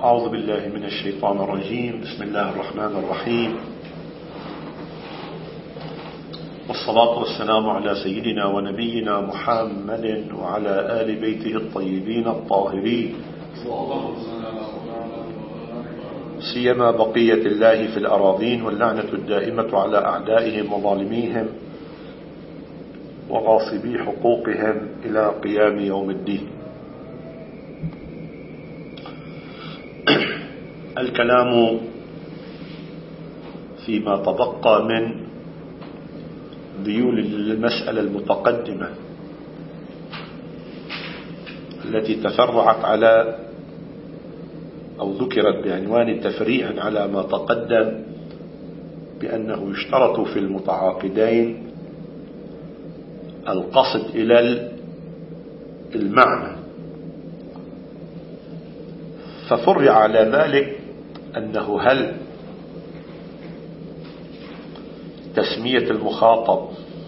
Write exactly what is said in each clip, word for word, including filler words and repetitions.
أعوذ بالله من الشيطان الرجيم. بسم الله الرحمن الرحيم، والصلاة والسلام على سيدنا ونبينا محمد وعلى آل بيته الطيبين الطاهرين، سيما بقية الله في الأراضين، واللعنة الدائمة على أعدائهم وظالميهم وغاصبي حقوقهم إلى قيام يوم الدين. الكلام فيما تبقى من ذيول المسألة المتقدمة التي تفرعت على أو ذكرت بعنوان تفريعا على ما تقدم، بأنه يشترط في المتعاقدين القصد إلى المعنى، ففرع على ذلك أنه هل تسمية المخاطب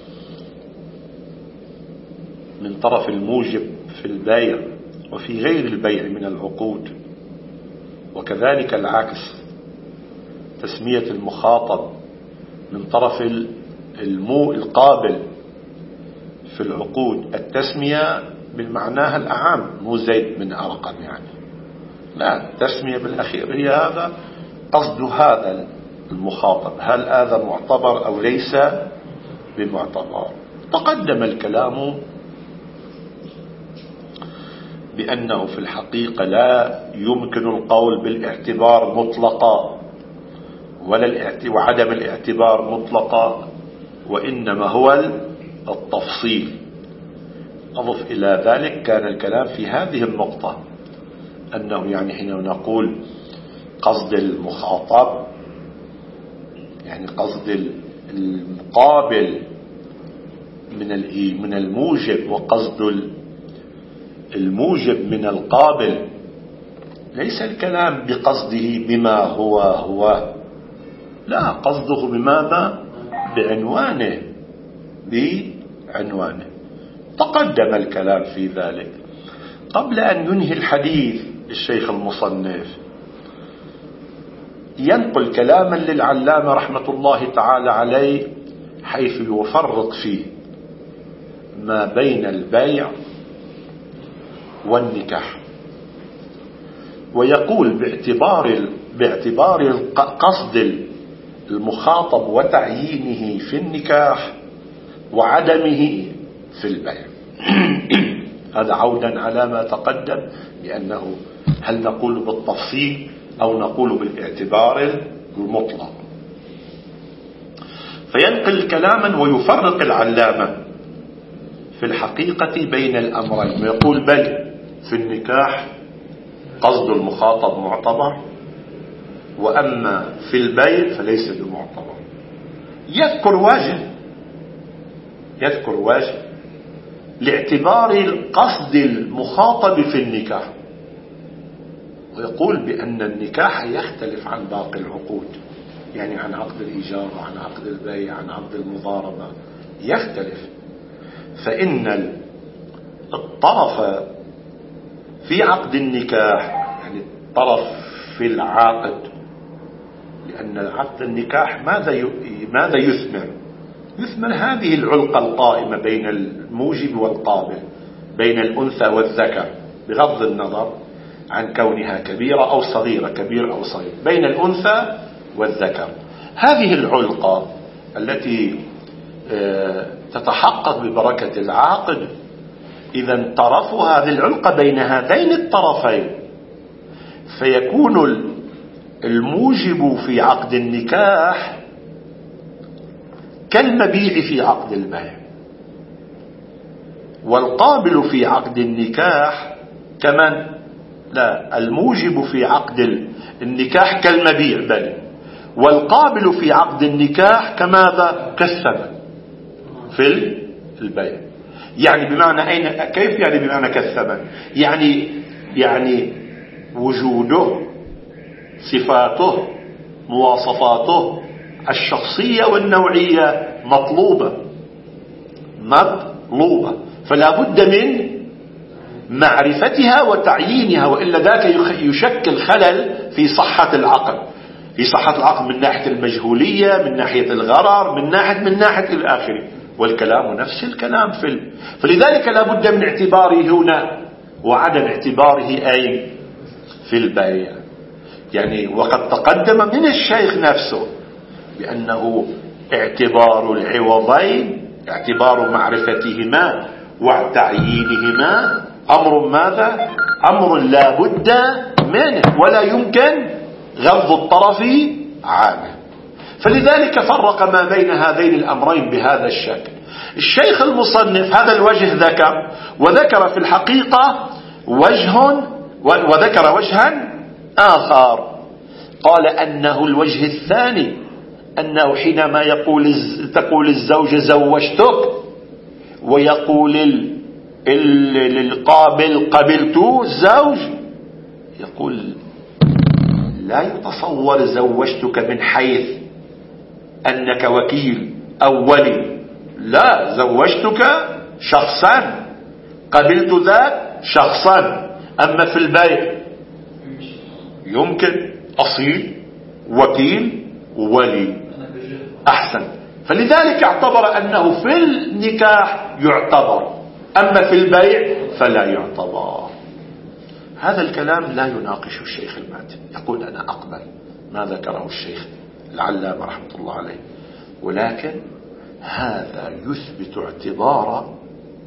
من طرف الموجب في البيع وفي غير البيع من العقود، وكذلك العكس تسمية المخاطب من طرف المو القابل في العقود، التسمية بالمعناها الأعام، مو زيد من أرقم يعني، لا، التسمية بالأخير هي هذا قصد هذا المخاطب، هل هذا معتبر أو ليس بمعتبر. تقدم الكلام بأنه في الحقيقة لا يمكن القول بالاعتبار مطلقا ولا وعدم الاعتبار مطلقا، وإنما هو التفصيل. أضف إلى ذلك كان الكلام في هذه النقطة، أنه يعني حين نقول قصد المخاطب يعني قصد المقابل من من الموجب، وقصد الموجب من القابل، ليس الكلام بقصده بما هو هو، لا، قصده بماذا؟ بعنوانه بعنوانه. تقدم الكلام في ذلك. قبل أن ينهي الحديث الشيخ المصنف ينقل كلاما للعلامة رحمة الله تعالى عليه، حيث يفرق فيه ما بين البيع والنكاح، ويقول باعتبار باعتبار قصد المخاطب وتعيينه في النكاح وعدمه في البيع. هذا عودا على ما تقدم، لأنه هل نقول بالتفصيل أو نقول بالاعتبار المطلق. فينقل كلاما ويفرق العلامة في الحقيقة بين الأمرين، ويقول بل في النكاح قصد المخاطب معتبر، وأما في البيع فليس بمعتبر. يذكر واجب يذكر واجب لاعتبار قصد المخاطب في النكاح، ويقول بأن النكاح يختلف عن باقي العقود، يعني عن عقد الإيجار وعن عقد البيع عن عقد المضاربة يختلف. فإن الطرف في عقد النكاح، يعني الطرف في العاقد، لأن عقد النكاح ماذا ماذا يثمر؟ يثمر هذه العلقة القائمة بين الموجب والقابل، بين الأنثى والذكر، بغض النظر عن كونها كبيرة أو صغيرة، كبير أو صغير، بين الأنثى والذكر. هذه العلقة التي تتحقق ببركة العاقد، إذا طرف هذه العلقة بين هذين الطرفين، فيكون الموجب في عقد النكاح كالمبيع في عقد البيع، والقابل في عقد النكاح كمان لا، الموجب في عقد النكاح كالمبيع بل، والقابل في عقد النكاح كماذا؟ كالثمن في البيع. يعني بمعنى أين كيف يعني بمعنى كالثمن؟ يعني يعني وجوده، صفاته، مواصفاته الشخصية والنوعية مطلوبة مطلوبة فلا بد من معرفتها وتعيينها، وإلا ذاك يشكل خلل في صحة العقد، في صحة العقد من ناحية المجهولية، من ناحية الغرر، من ناحية من ناحية إلى آخره. والكلام نفس الكلام في ال... فلذلك لا بد من اعتباره هنا وعدم اعتباره أين في البيع. يعني وقد تقدم من الشيخ نفسه بأنه اعتبار العوضين، اعتبار معرفتهما وتعيينهما أمر ماذا؟ أمر لا بد منه ولا يمكن غض الطرف عنه. فلذلك فرق ما بين هذين الأمرين بهذا الشكل. الشيخ المصنف هذا الوجه ذكر، وذكر في الحقيقة وجه وذكر وجها آخر، قال أنه الوجه الثاني أنه حينما يقول تقول الزوجة زوجتك، ويقول القابل قبلت الزوج، يقول لا يتصور زوجتك من حيث أنك وكيل أو ولي، لا، زوجتك شخصا، قبلت ذاك شخصا. أما في البيع يمكن أصيل وكيل ولي أحسن. فلذلك اعتبر أنه في النكاح يعتبر، أما في البيع فلا يعتبر. هذا الكلام لا يناقش الشيخ الماتن، يقول أنا أقبل ما ذكره الشيخ العلامة رحمة الله عليه، ولكن هذا يثبت اعتبار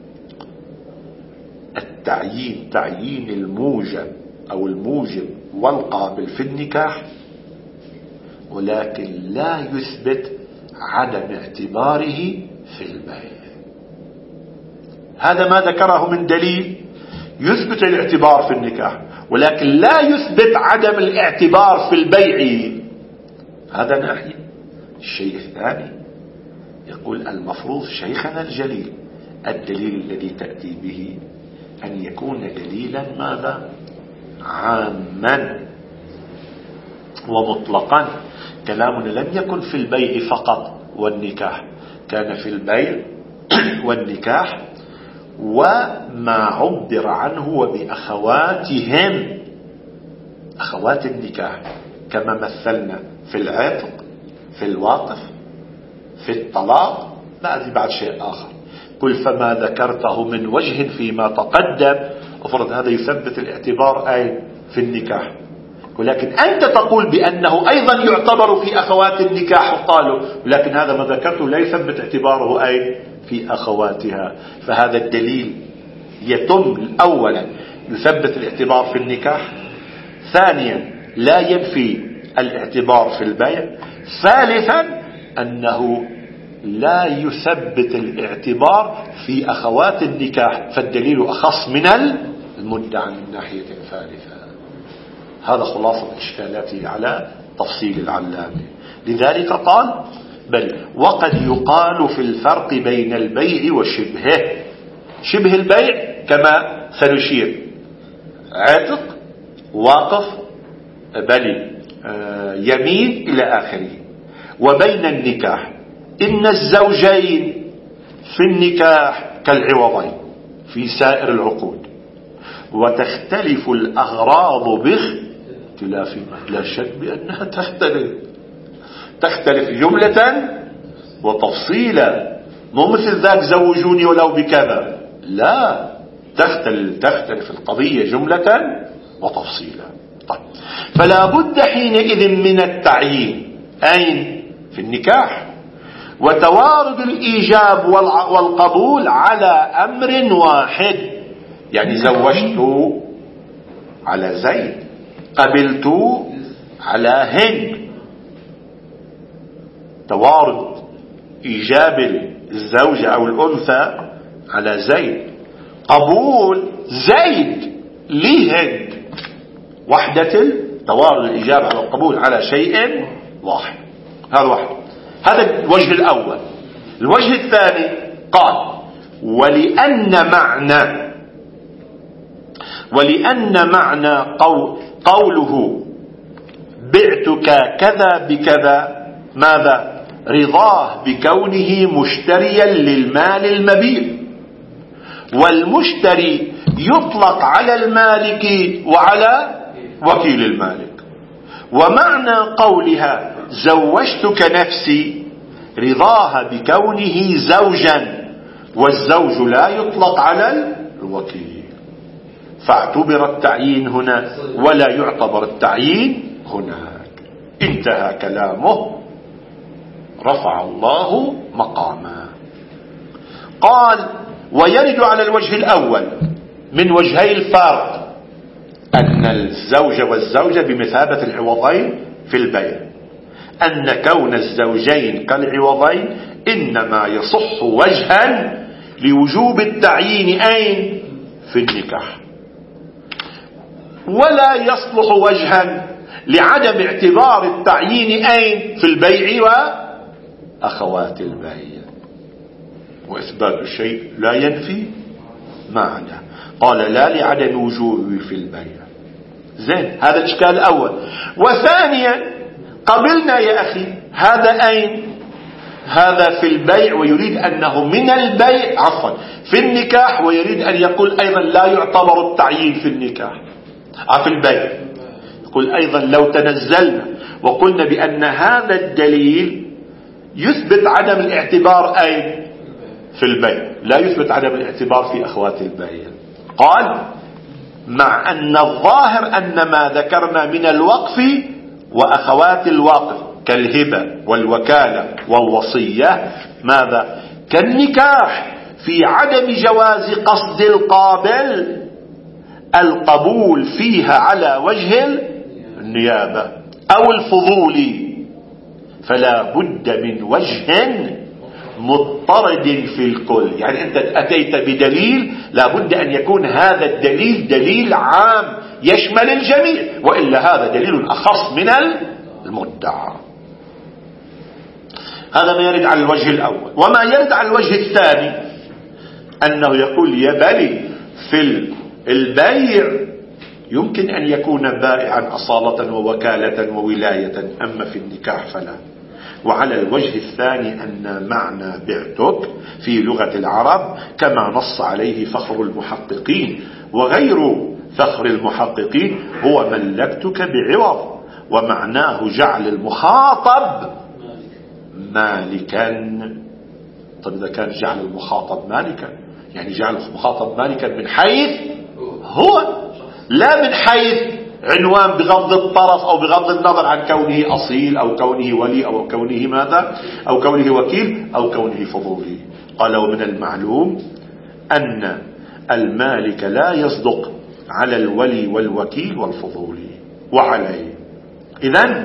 التعيين، تعيين الموجب أو الموجب والقابل في النكاح، ولكن لا يثبت عدم اعتباره في البيع. هذا ما ذكره من دليل يثبت الاعتبار في النكاح، ولكن لا يثبت عدم الاعتبار في البيع. هذا ناحية. الشيء الثاني يقول المفروض شيخنا الجليل الدليل الذي تأتي به أن يكون دليلا ماذا؟ عاما ومطلقا. كلامنا لم يكن في البيع فقط والنكاح، كان في البيع والنكاح وما عبر عنه وبأخواتهم، أخوات النكاح، كما مثلنا في العتق، في الواقف، في الطلاق، بعد بعد شيء آخر. قل فما ذكرته من وجه فيما تقدم أفرض هذا يثبت الاعتبار أي في النكاح، ولكن أنت تقول بأنه أيضا يعتبر في أخوات النكاح، قالوا لكن هذا ما ذكرته لا يثبت اعتباره أي في أخواتها. فهذا الدليل يتم أولا يثبت الاعتبار في النكاح، ثانيا لا ينفي الاعتبار في البيع، ثالثا أنه لا يثبت الاعتبار في أخوات النكاح، فالدليل أخص من المدعى من ناحية ثالثة. هذا خلاصة إشكالاتي على تفصيل العلامة. لذلك قال بل وقد يقال في الفرق بين البيع وشبهه. شبه البيع كما سنشير عتق، واقف، بل يمين إلى آخره. وبين النكاح إن الزوجين في النكاح كالعوضين في سائر العقود، وتختلف الأغراض باختلافهما. لا شك بأنها تختلف تختلف جملة وتفصيلا، مو مثل ذاك زوجوني ولو بكذا، لا، تختلف تختلف القضية جملة وتفصيلا. طيب، فلا بد حينئذ من التعيين أين؟ في النكاح. وتوارد الإيجاب والقبول على أمر واحد، يعني زوجت على زيد، قبلت على هند. توارد إيجاب الزوجة أو الأنثى على زيد، قبول زيد لهند، وحدة توارد الإيجاب على القبول على شيء واحد. هذا واحد. هذا الوجه الأول. الوجه الثاني قال ولأن معنى ولأن معنى قول قوله بعتك كذا بكذا ماذا؟ رضاه بكونه مشتريا للمال المبيع، والمشتري يطلق على المالك وعلى وكيل المالك. ومعنى قولها زوجتك نفسي رضاها بكونه زوجا، والزوج لا يطلق على الوكيل، فاعتبر التعيين هنا ولا يعتبر التعيين هناك. انتهى كلامه، رفع الله مقامه. قال ويرد على الوجه الأول من وجهي الفرق أن الزوج والزوجة بمثابة العوضين في البيع، أن كون الزوجين كالعوضين إنما يصح وجها لوجوب التعيين أين؟ في النكاح، ولا يصلح وجها لعدم اعتبار التعيين أين؟ في البيع وأخوات البيع. وإثبات الشيء لا ينفي معنى. قال لا لعدم وجوبه في البيع. زين، هذا الإشكال الأول. وثانيا قبلنا يا أخي هذا أين؟ هذا في البيع ويريد أنه من البيع عفوا في النكاح، ويريد أن يقول أيضا لا يعتبر التعيين في النكاح في البيع. يقول أيضا لو تنزلنا وقلنا بأن هذا الدليل يثبت عدم الاعتبار أين؟ في البيع، لا يثبت عدم الاعتبار في أخوات البيع. قال مع أن الظاهر أن ما ذكرنا من الوقف وأخوات الوقف كالهبة والوكالة والوصية ماذا؟ كالنكاح في عدم جواز قصد القابل القبول فيها على وجه النيابة أو الفضول، فلا بد من وجه مضطرد في الكل. يعني أنت أتيت بدليل لا بد أن يكون هذا الدليل دليل عام يشمل الجميع، وإلا هذا دليل أخص من المدعى. هذا ما يرد على الوجه الأول. وما يرد على الوجه الثاني أنه يقول يا بلي في البيع يمكن أن يكون بائعا أصالة ووكالة وولاية، أما في النكاح فلا. وعلى الوجه الثاني أن معنى بعتك في لغة العرب كما نص عليه فخر المحققين وغير فخر المحققين هو ملكتك بعوض، ومعناه جعل المخاطب مالكا. طب إذا كان جعل المخاطب مالكا يعني جعل المخاطب مالكا من حيث هو، لا من حيث عنوان بغض الطرف أو بغض النظر عن كونه أصيل أو كونه ولي أو كونه ماذا أو كونه وكيل أو كونه فضولي. قال ومن المعلوم أن المالك لا يصدق على الولي والوكيل والفضولي وعليه. إذن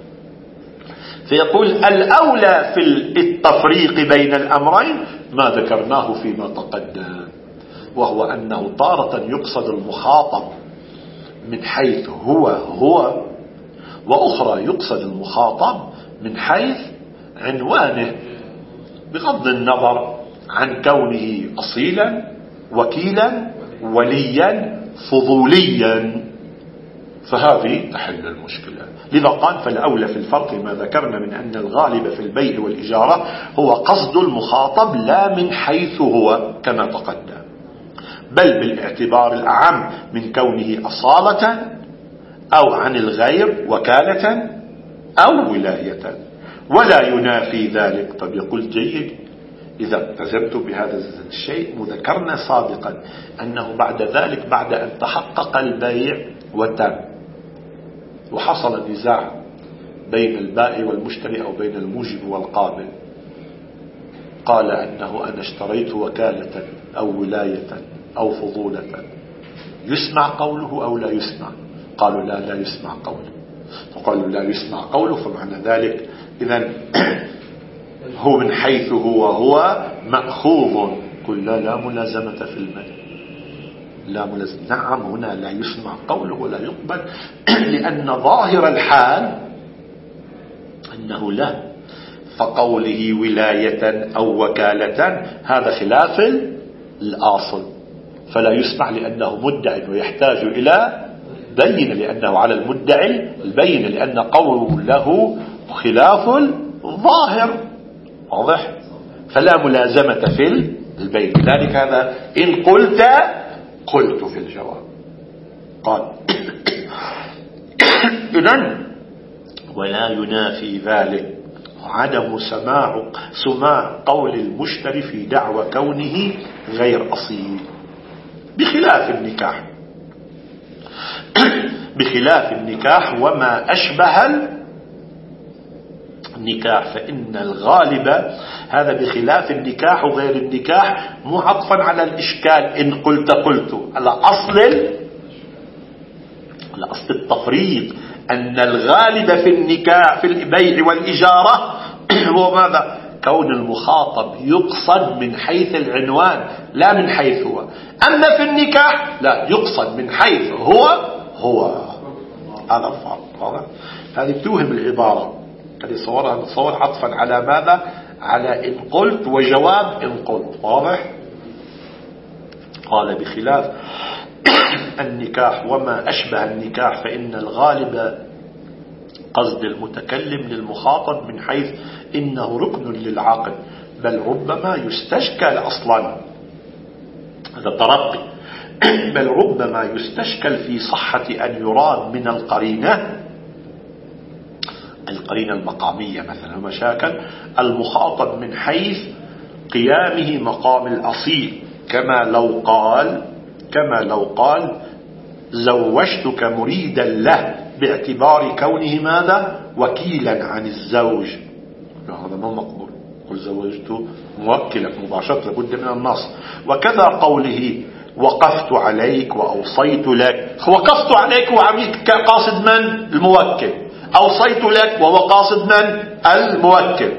فيقول الأولى في التفريق بين الأمرين ما ذكرناه فيما تقدم، وهو أنه تارة يقصد المخاطب من حيث هو هو، وأخرى يقصد المخاطب من حيث عنوانه بغض النظر عن كونه أصيلا وكيلا وليا فضوليا، فهذه تحل المشكلة. لذا قال فالأولى في الفرق ما ذكرنا من أن الغالب في البيع والإجارة هو قصد المخاطب لا من حيث هو كما تقدم، بل بالاعتبار الأعم من كونه أصالة أو عن الغير وكالة أو ولاية، ولا ينافي ذلك. طب يقول جيد إذا التزمت بهذا الشيء وذكرنا سابقا أنه بعد ذلك بعد أن تحقق البيع وتم وحصل نزاع بين البائع والمشتري أو بين الموجب والقابل، قال أنه أنا اشتريت وكالة أو ولاية أو فضولة، يسمع قوله أو لا يسمع؟ قالوا لا لا يسمع قوله. فقالوا لا يسمع قوله فمعنى ذلك إذن هو من حيث هو هو مأخوذ. قل لا لا ملازمة في المال، لا ملازمة. نعم هنا لا يسمع قوله ولا يقبل لأن ظاهر الحال أنه لا، فقوله ولاية أو وكالة هذا خلاف الأصل، فلا يسمع لأنه مدعي ويحتاج إلى بينة، لأنه على المدعي البينة، لأن قوله خلاف الظاهر. واضح؟ فلا ملازمة في البين. لذلك هذا إن قلت قلت في الجواب. قال إذن ولا ينافي ذلك عدم سماع سماع قول المشتري في دعوى كونه غير أصيل، بخلاف النكاح بخلاف النكاح وما أشبه النكاح، فإن الغالب هذا بخلاف النكاح وغير النكاح معطفا على الإشكال. إن قلت قلت على أصل على أصل التفريق أن الغالب في النكاح في البيع والإجارة هو ماذا؟ كون المخاطب يقصد من حيث العنوان لا من حيث هو. أما في النكاح لا، يقصد من حيث هو هو. هذا الفرق. هذه بتوهم العبارة، هذه صورها صور عطفا على ماذا؟ على إن قلت وجواب إن قلت. واضح؟ قال بخلاف النكاح وما أشبه النكاح فإن الغالب قصد المتكلم للمخاطب من حيث إنه ركن للعقد، بل ربما يستشكل أصلا، هذا ترقي، بل ربما يستشكل في صحة أن يراد من القرينة القرينة المقامية مثلا مشاكل المخاطب من حيث قيامه مقام الأصيل، كما لو قال كما لو قال زوجتك مريدا له باعتبار كونه ماذا؟ وكيلا عن الزوج. هذا ما مقبول. قل زوجته موكلك مباشرة، لابد من النص. وكذا قوله وقفت عليك وأوصيت لك، وقفت عليك وعميك قاصد من؟ الموكل. أوصيت لك وهو قاصد من؟ الموكل.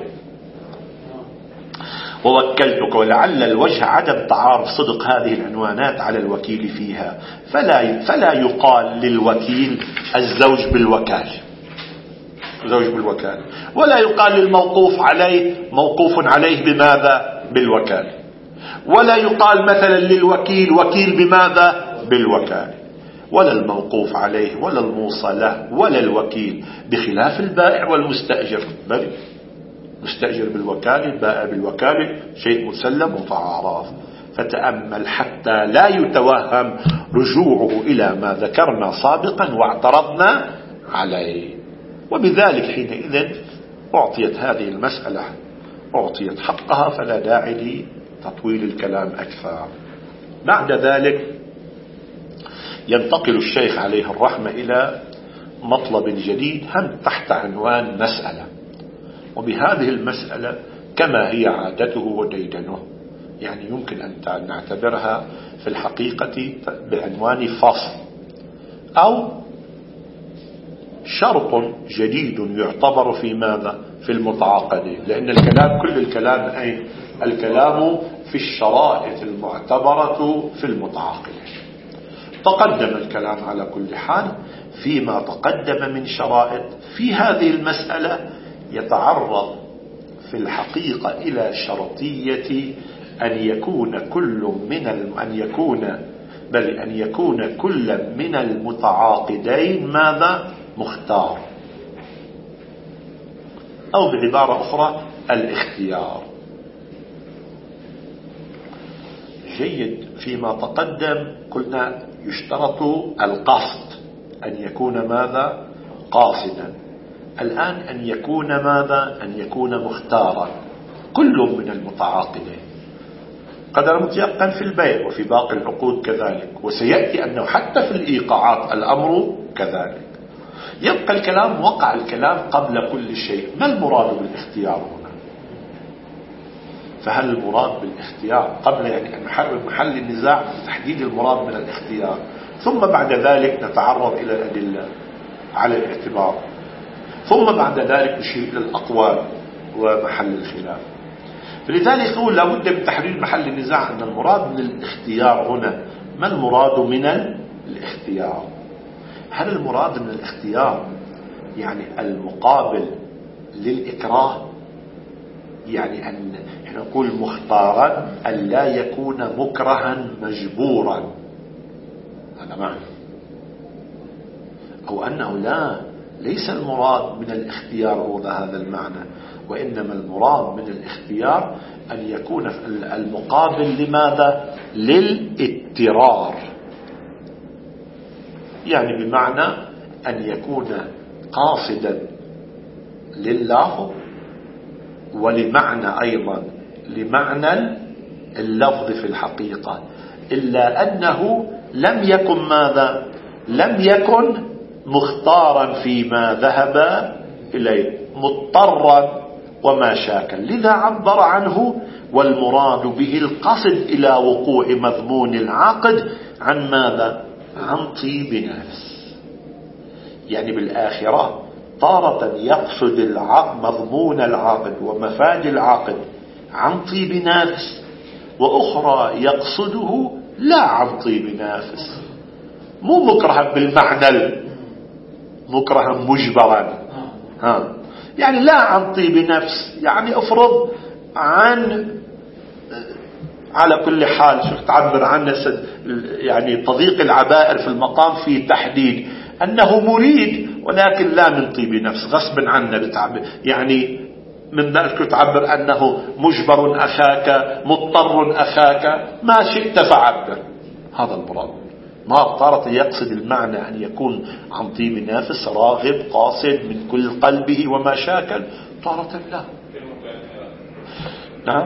ووكلتك، ولعل الوجه عدم تعارف صدق هذه العنوانات على الوكيل فيها، فلا فلا يقال للوكيل الزوج بالوكالة زوج بالوكالة، ولا يقال للموقوف عليه موقوف عليه بماذا؟ بالوكالة، ولا يقال مثلا للوكيل وكيل بماذا؟ بالوكالة، ولا الموقوف عليه ولا الموصى له ولا الوكيل، بخلاف البائع والمستأجر. بل مستأجر بالوكالة، بائع بالوكالة، شيء مسلم وتعارف. فتأمل حتى لا يتوهم رجوعه إلى ما ذكرنا سابقا واعترضنا عليه. وبذلك حينئذ أعطيت هذه المسألة أعطيت حقها، فلا داعي لتطويل الكلام أكثر. بعد ذلك ينتقل الشيخ عليه الرحمة إلى مطلب جديد هم تحت عنوان مسألة، وبهذه المسألة كما هي عادته وديدنه، يعني يمكن أن نعتبرها في الحقيقة بعنوان فصل أو شرط جديد يعتبر في ماذا؟ في المتعاقدين، لأن الكلام كل الكلام أين؟ الكلام في الشرائط المعتبرة في المتعاقدين. تقدم الكلام على كل حال فيما تقدم من شرائط. في هذه المسألة يتعرض في الحقيقة إلى شرطية أن يكون كل من أن يكون بل أن يكون كل من المتعاقدين ماذا؟ مختار، أو بعبارة أخرى الاختيار. جيد. فيما تقدم قلنا يشترط القصد، أن يكون ماذا؟ قاصدا. الآن أن يكون ماذا؟ أن يكون مختارا كل من المتعاقدين. قدر متيقن في البيع وفي باقي العقود كذلك، وسيأتي أنه حتى في الإيقاعات الأمر كذلك. يبقى الكلام وقع الكلام قبل كل شيء. ما المراد بالاختيار هنا؟ فهل المراد بالاختيار قبل يعني محل, محل النزاع تحديد المراد من الاختيار، ثم بعد ذلك نتعرض إلى الأدلة على الاعتبار، ثم بعد ذلك نشير إلى الأقوال ومحل الخلاف. فلذلك يقول لابد من تحديد محل النزاع أن المراد من الاختيار هنا. ما المراد من الاختيار؟ هل المراد من الاختيار يعني المقابل للإكراه، يعني أن نقول مختارا أن لا يكون مكرها مجبورا، هذا معنى، أو أنه لا ليس المراد من الاختيار هو هذا المعنى، وإنما المراد من الاختيار أن يكون المقابل لماذا؟ للاضطرار، يعني بمعنى أن يكون قاصدا لله، ولمعنى أيضا لمعنى اللفظ في الحقيقة، إلا أنه لم يكن ماذا؟ لم يكن مختارا فيما ذهب إليه، مضطرا وما شاكل، لذا عبر عنه والمراد به القصد إلى وقوع مضمون العقد عن ماذا؟ عن طيب نفس. يعني بالآخرة تارة يقصد العقد مضمون العقد ومفاد العقد عن طيب نفس، وأخرى يقصده لا عن طيب نفس، مو مكرها بالمعنى مكرها مجبرا، ها يعني لا عن طيب نفس، يعني افرض عن على كل حال شو تعبر عنه يعني تضييق العبائر في المقام في تحديد أنه مريد ولكن لا من طيب نفس، غصب عنه بتعبر، يعني من ذلك تعبر أنه مجبر أخاك مضطر أخاك ما شئت فعبر، هذا المراد. ما طارت يقصد المعنى أن يكون عن طيب نفس راغب قاصد من كل قلبه وما شاكل، طارت لا. نعم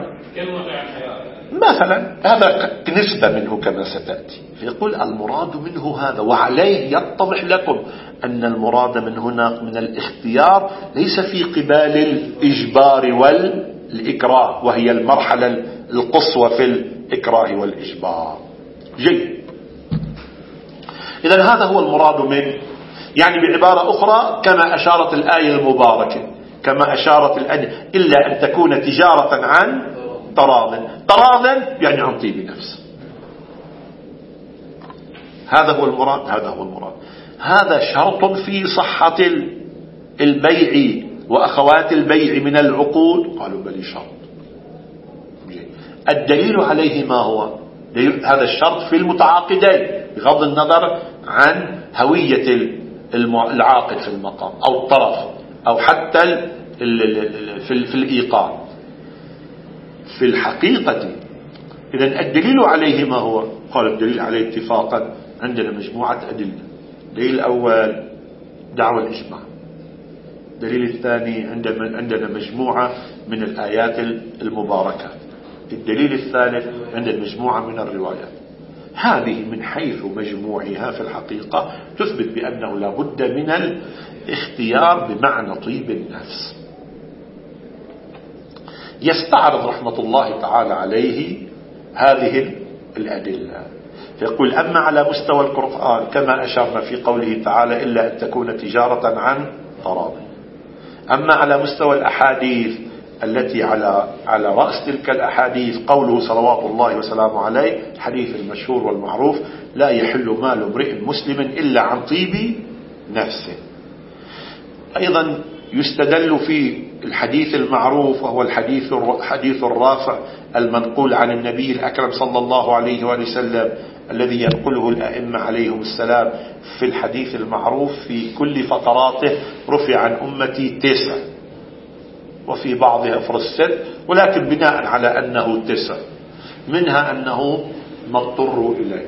مثلا هذا نسبة منه كما ستأتي، فيقول المراد منه هذا، وعليه يتضح لكم أن المراد من هنا من الاختيار ليس في قبال الإجبار والإكراه، وهي المرحلة القصوى في الإكراه والإجبار. جيد، إذن هذا هو المراد منه. يعني بعبارة أخرى كما أشارت الآية المباركة، كما أشارت الآية، إلا أن تكون تجارة عن تراض، تراض يعني عن طيب نفس، هذا هو المراد. هذا هو المراد. هذا شرط في صحة البيع وأخوات البيع من العقود. قالوا بل شرط. الدليل عليه ما هو؟ هذا الشرط في المتعاقدين بغض النظر عن هوية العاقد في المقام أو الطرف أو حتى في الإيقاع في الحقيقة. إذن الدليل عليه ما هو؟ قال الدليل عليه اتفاقا عندنا مجموعة أدلة. الدليل الأول دعوى الإجماع، الدليل الثاني عندنا مجموعة من الآيات المباركة، الدليل الثالث عندنا مجموعة من الروايات. هذه من حيث مجموعها في الحقيقة تثبت بأنه لا بد من الاختيار بمعنى طيب النفس. يستعرض رحمة الله تعالى عليه هذه الأدلة، فيقول أما على مستوى القرآن كما أشرنا في قوله تعالى إلا أن تكون تجارة عن تراض. أما على مستوى الأحاديث التي على على رأس تلك الأحاديث قوله صلوات الله وسلامه عليه، الحديث المشهور والمعروف لا يحل مال امرئ مسلم إلا عن طيب نفسه. أيضا يستدل في الحديث المعروف وهو الحديث حديث الرافع المنقول عن النبي الأكرم صلى الله عليه وآله وسلم الذي ينقله الأئمة عليهم السلام في الحديث المعروف في كل فتراته رفع عن أمتي تسع، وفي بعضها افرض ست، ولكن بناء على أنه تسع، منها أنه ما اضطروا إليه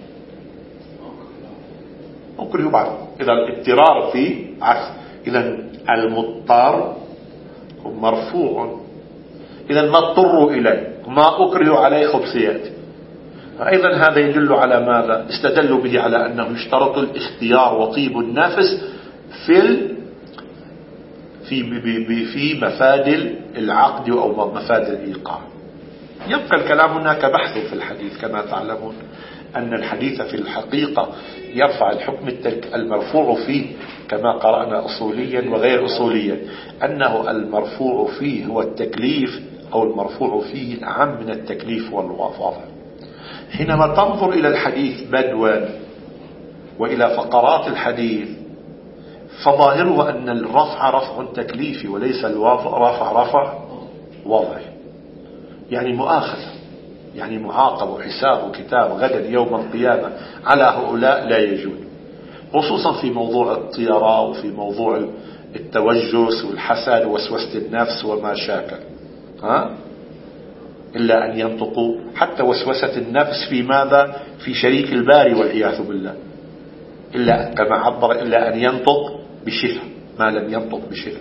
ممكن بعد إذا الاضطرار في عكس، إذا المضطر مرفوع، إذا ما اضطروا إليه ما أكره عليه خبثيات. أيضا هذا يدل على ماذا؟ استدلوا به على أنه يشترط الاختيار وطيب النفس في ال... في في في مفاد العقد أو مفاد الإيقاع. يبقى الكلام هناك بحث في الحديث كما تعلمون أن الحديث في الحقيقة يرفع الحكم المرفوع فيه كما قرأنا أصوليا وغير أصوليا، أنه المرفوع فيه هو التكليف أو المرفوع فيه الأعم من التكليف والوضع. حينما تنظر إلى الحديث بدوا وإلى فقرات الحديث فظاهره أن الرفع رفع تكليفي وليس الرفع رفع وضعي، يعني مؤاخذة، يعني معاقب وحساب وكتاب غدا يوم القيامة على هؤلاء لا يجوز، خصوصا في موضوع الطيرة وفي موضوع التوجس والحسد ووسوسة النفس وما شاكل، ها؟ إلا أن ينطقوا حتى وسوسة النفس في ماذا؟ في شريك الباري والعياذ بالله، إلا كما عبر إلا أن ينطق بشفة، ما لم ينطق بشفة.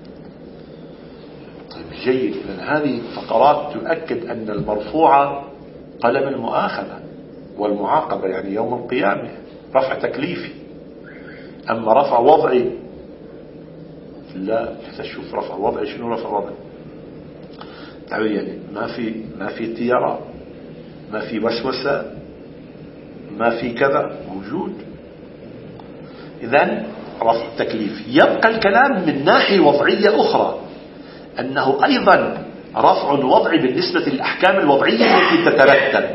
طيب جيد. إذن هذه فقرات تؤكد أن المرفوع قلم المؤاخذة والمعاقبة، يعني يوم القيامة رفع تكليفي. أما رفع وضعي لا، تشوف رفع وضعي شنو رفع وضعي؟ يعني ما في ما في تيارة، ما في وسوسة، ما في كذا، موجود. إذن رفع تكليفي. يبقى الكلام من ناحية وضعية أخرى، أنه أيضا رفع وضعي بالنسبة للأحكام الوضعية التي تترتب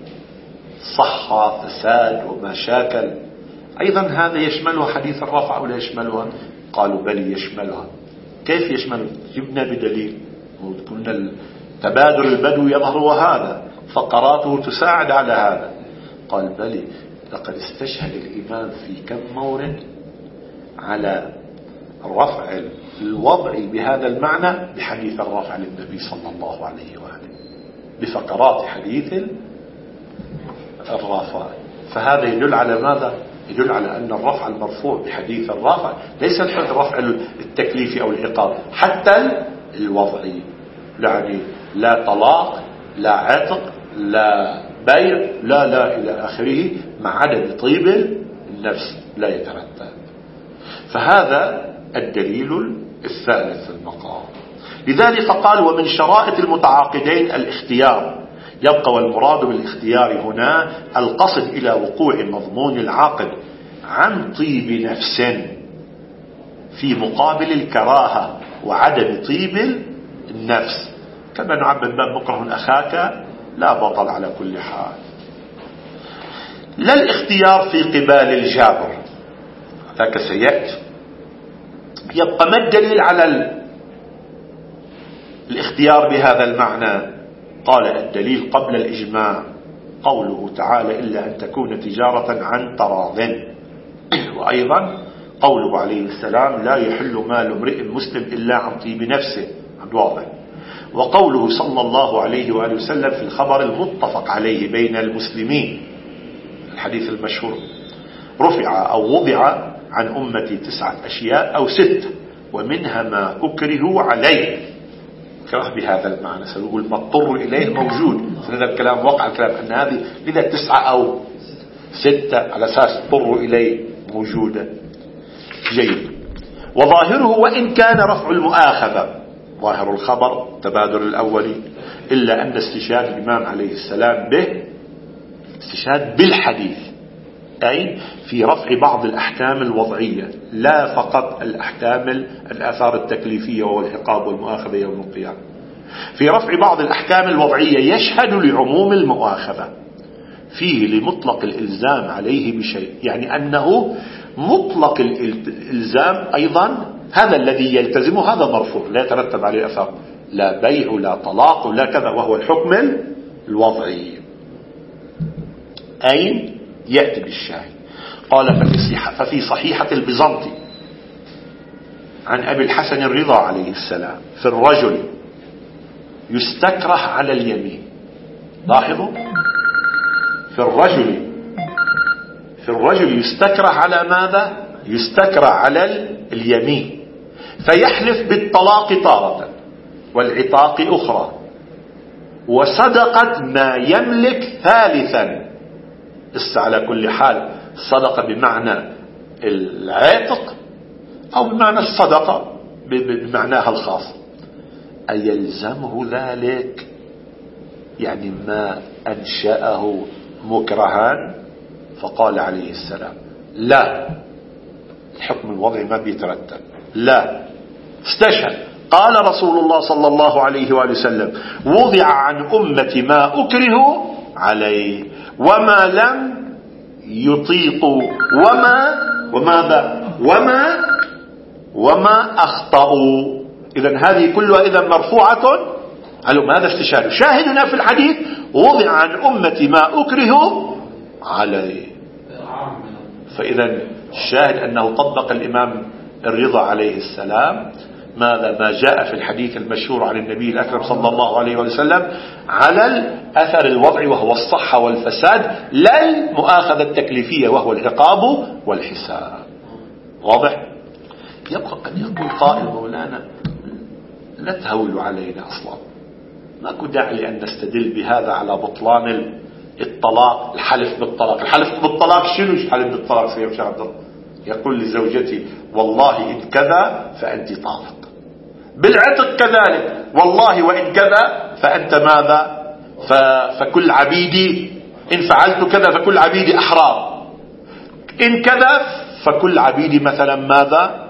صحة فساد ومشاكل، أيضا هذا يشملها حديث الرفع أو لا يشملها؟ قالوا بل يشملها. كيف يشمل؟ جبنا بدليل، قلنا تبادل البدو يظهر وهذا فقراته تساعد على هذا. قال بل لقد استشهد الإمام في كم مورد على الرفع الوضعي بهذا المعنى بحديث الرفع للنبي صلى الله عليه وآله بفقرات حديث الرافع. فهذا يدل على ماذا؟ يدل على أن الرفع المرفوع بحديث الرافع ليس الرفع التكليفي أو العقاب، حتى الوضعي، يعني لا طلاق، لا عتق، لا بيع، لا لا إلى آخره، مع عدم طيب النفس لا يترتب. فهذا الدليل الثالث في المقام. لذلك قال ومن شرائط المتعاقدين الاختيار. يبقى والمراد بالاختيار هنا القصد إلى وقوع مضمون العقد عن طيب نفس في مقابل الكراهة وعدم طيب النفس، كما نعبد باب مكره أخاك لا بطل على كل حال. لا الاختيار في قبال الجابر، ذاك سيأتي. يبقى ما الدليل على الاختيار بهذا المعنى؟ قال الدليل قبل الإجماع قوله تعالى إلا أن تكون تجارة عن تراض، وأيضا قوله عليه السلام لا يحل مال امرئ مسلم إلا عن طيب نفسه، عن واضح. وقوله صلى الله عليه وآله وسلم في الخبر المتفق عليه بين المسلمين، الحديث المشهور، رفع أو وضع عن أمتي تسعة أشياء أو ستة ومنها ما أكره عليه. كره بهذا المعنى، سنقول ما اضطر إليه موجود، هذا الكلام وقع الكلام أن هذه لذا تسعة أو ستة على أساس اضطر إليه موجودة. جيد. وظاهره وإن كان رفع المؤاخذة، ظاهر الخبر تبادل الأولي، إلا أن استشهاد الإمام عليه السلام به استشهاد بالحديث، أي في رفع بعض الأحكام الوضعية لا فقط الأحكام الآثار التكليفية والعقاب والمؤاخذة يوم القيامة. في رفع بعض الأحكام الوضعية يشهد لعموم المؤاخذة فيه لمطلق الإلزام عليه بشيء، يعني أنه مطلق الإلزام أيضا هذا الذي يلتزمه هذا مرفوع لا يترتب عليه أثر، لا بيع لا طلاق لا كذا، وهو الحكم الوضعي. أين يأتي بالشاهد؟ قال ففي صحيحة البيزنطي عن أبي الحسن الرضا عليه السلام في الرجل يستكره على اليمين. لاحظوا، في الرجل في الرجل يستكره على ماذا؟ يستكره على اليمين، فيحلف بالطلاق تارة والعتاق أخرى وصدقة ما يملك ثالثا. بس على كل حال صدقة بمعنى العتق أو بمعنى الصدقة بمعناها الخاص. أيلزمه ذلك؟ يعني ما أنشأه مكرها؟ فقال عليه السلام لا، الحكم الوضعي ما بيترتب، لا. استشهد قال رسول الله صلى الله عليه وآله وسلم وضع عن أمة ما أكره عليه وما لم يطيقوا وما وماذا وما وما أخطأوا. إذن هذه كلها إذا مرفوعة على ماذا؟ استشهاد. شاهدنا في الحديث وضع عن أمة ما أكره عليه. فإذا الشاهد أنه طبق الإمام الرضا عليه السلام ماذا ما جاء في الحديث المشهور عن النبي الأكرم صلى الله عليه وسلم على الأثر الوضعي وهو الصحة والفساد، لا المؤاخذة التكليفية وهو العقاب والحساب. واضح؟ يبقى قد يقول قائل مولانا لا تهولوا علينا أصلا، ماكو داعي لأن نستدل بهذا على بطلان الطلاق، الحلف بالطلاق. الحلف بالطلاق شنو الحلف بالطلاق سيد شيخ عبد الله؟ يقول لزوجتي والله إن كذا فأنت طالق. بالعتق كذلك، والله وإن كذا فأنت ماذا؟ ف... فكل عبيدي إن فعلت كذا فكل عبيدي أحرار، إن كذا فكل عبيدي مثلا ماذا؟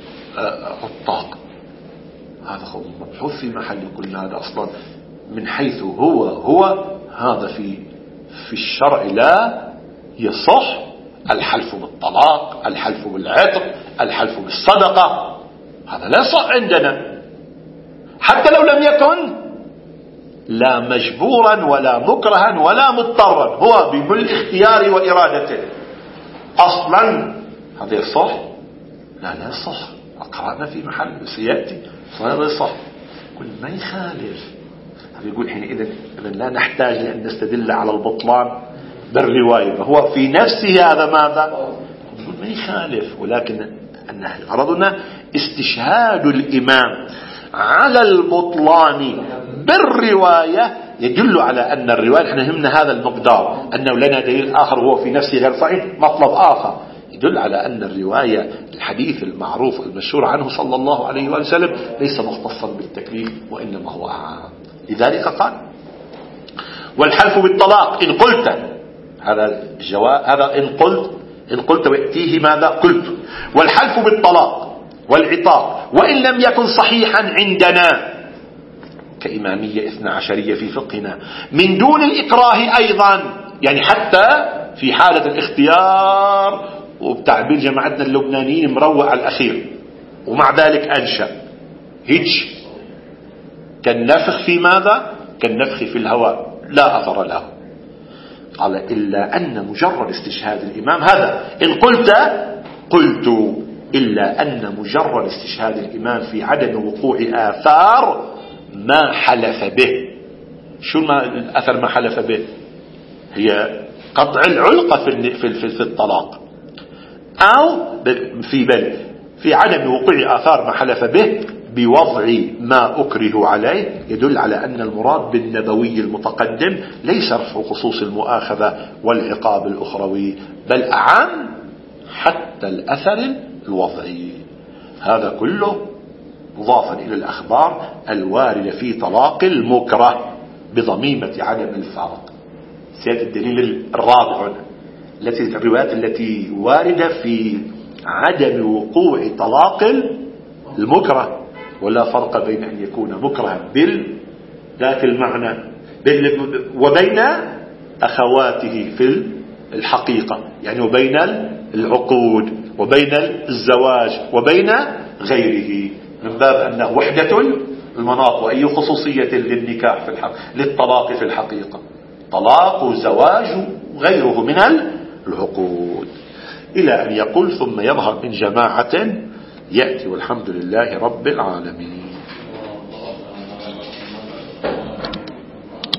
عطاق. هذا خب مبحوث في محل كل هذا أصلا من حيث هو هو هذا في في الشرع لا يصح. الحلف بالطلاق، الحلف بالعتق، الحلف بالصدقة، هذا لا يصح عندنا، حتى لو لم يكن لا مجبورا ولا مكرها ولا مضطرا، هو بالاختيار وإرادته أصلا. هذا يصح؟ لا لا يصح. أقرأنا في محل سيأتي هذا يصح. كل ما يخالف يقول حينئذ لا نحتاج لأن نستدل على البطلان بالرواية، هو في نفسه هذا ماذا؟ يقول ما يخالف، ولكن أن غرضنا استشهاد الإمام على البطلان بالرواية يدل على أن الرواية، احنا همنا هذا المقدار أنه لنا دليل آخر هو في نفسه غير صحيح، مطلب آخر يدل على أن الرواية الحديث المعروف المشهور عنه صلى الله عليه وسلم ليس مختصا بالتكليف وإنما هو عام. لذلك قال والحلف بالطلاق إن قلت، هذا الجواب، هذا إن قلت، إن قلت ويأتيه ماذا؟ قلت. والحلف بالطلاق والعتاق وإن لم يكن صحيحا عندنا كإمامية اثنا عشرية في فقهنا من دون الإكراه أيضا، يعني حتى في حالة الاختيار وبتعبير جماعتنا اللبنانيين مروع على الأخير، ومع ذلك أنشأ هيج كالنفخ في ماذا؟ كالنفخ في الهواء لا أثر له. قال إلا أن مجرد استشهاد الإمام هذا إن قلت قلت إلا أن مجرد استشهاد الإمام في عدم وقوع آثار ما حلف به. شو ما الأثر ما حلف به؟ هي قطع العلقة في في في الطلاق، أو في بل في عدم وقوع آثار ما حلف به بوضع ما أكره عليه، يدل على أن المراد بالنبوي المتقدم ليس رفع خصوص المؤاخذة والعقاب الأخروي، بل أعم حتى الأثر الوضعي. هذا كله مضافا إلى الأخبار الواردة في طلاق المكره بضميمة عدم الفرق. سيادة الدليل الرابع التي الروايات التي واردة في عدم وقوع طلاق المكره، ولا فرق بين أن يكون مكرها بالذات المعنى وبين أخواته في الحقيقة، يعني وبين العقود وبين الزواج وبين غيره، من باب أنه وحدة المناط وأي خصوصية للنكاح في الحق للطلاق في الحقيقة، طلاق وزواج وغيره من العقود، إلى أن يقول ثم يظهر من جماعة يأتي والحمد لله رب العالمين.